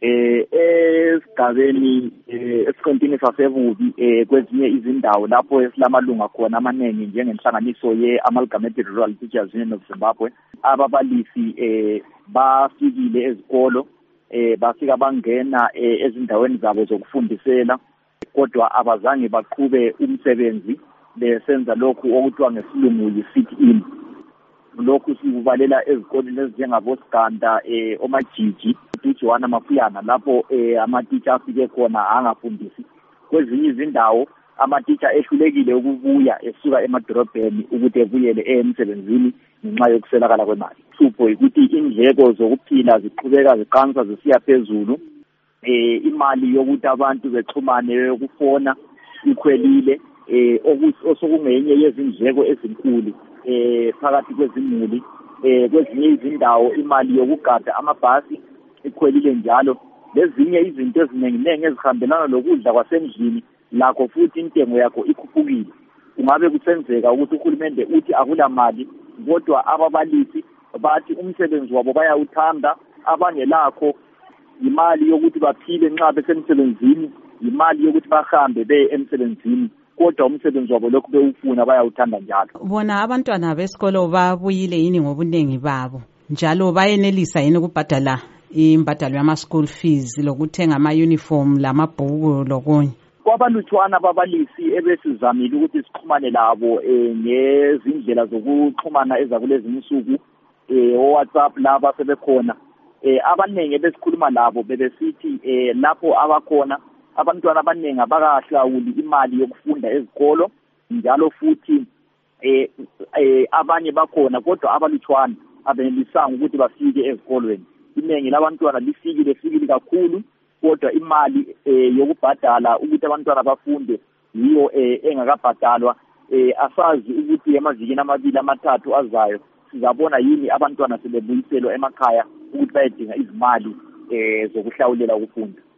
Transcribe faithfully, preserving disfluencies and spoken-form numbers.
eh esigabeni esiqintini sasebubi eh kwezinye izindawo lapho esilamalunga khona amaningi njengenhlanganiso ye-Amalgamated Rural Teachers Union of Zimbabwe, ababalisi eh bafikile ezikolo eh bafika bangena ezindaweni zabo zokufundisela, kodwa abazange baqhube umsebenzi besenza lokhu okuthiwa ngesilungu yi-sit-in. Lokhu sikubalela ezikoleni ezinjengabo Siganda, eh Omajiji, uJohana Mafuyana, lapho eh amatitsha afike khona angafundisi. Kwezinye izindawo amatitsha ehlulekile ukubuya esuka emadorobheni ukuthi ebuyele emsebenzini ngenxa yokuswelakala kwemali. Hlupho ukuthi indleko zokuphila ziqhubeka ziqansa zisiya phezulu, eh imali yokuthi abantu bexhumane yokufona ikhwelile, eh osokungenye yezindleko ezinkulu eh phakathi kwezimuli. Eh kwezinye izindawo imali yokugada amabhasi ikhwelile njalo, lezinye izinto eziningi ezihambelana lokudla kwasendlini lakho futhi intengo yakho ikhuphukile. Kungabe kusenzeka ukuthi uhulumende uthi akula mali, kodwa ababalisi bathi umsebenzi wabo bayawuthanda, abangelakho imali yokuthi baphile nxa besemsebenzini, imali yokuthi bahambe beye emsebenzini, kodwa umsebenzi wabo lokhu bewufuna bayawuthanda njalo. Bona abantwana besikolo babuyile yini ngobunengi babo, njalo bayenelisa yini ukubhadala imbadalo yama-school fees lokuthenga ama-uniform lamabhuku lokunye? Kwabalutshwana ababalisi ebesizamile ukuthi sixhumane labo eh ngezindlela zokuxhumana ezakulezi insuku, eh WhatsApp laba sebekhona. Eh abaningi besikhuluma labo bebesithi eh lapho abakhona abantwana abaningi abakahlawuli imali yokufunda ezikolo, njalo futhi eh eh abanye bakhona kodwa abalutshwana abenelisanga ukuthi bafike ezikolweni. Inengi labantwana lifikile fikile kakhulu, kodwa imali eh yokubhadala ukuthi abantwana bafunde yiyo eh engakabhadalwa. Eh asazi ukuthi emazikini amabili amathathu azayo sizabona yini abantwana sebebuyiselwa emakhaya ukuthi bayedinga izimali eh zokuhlawulela ukufunda.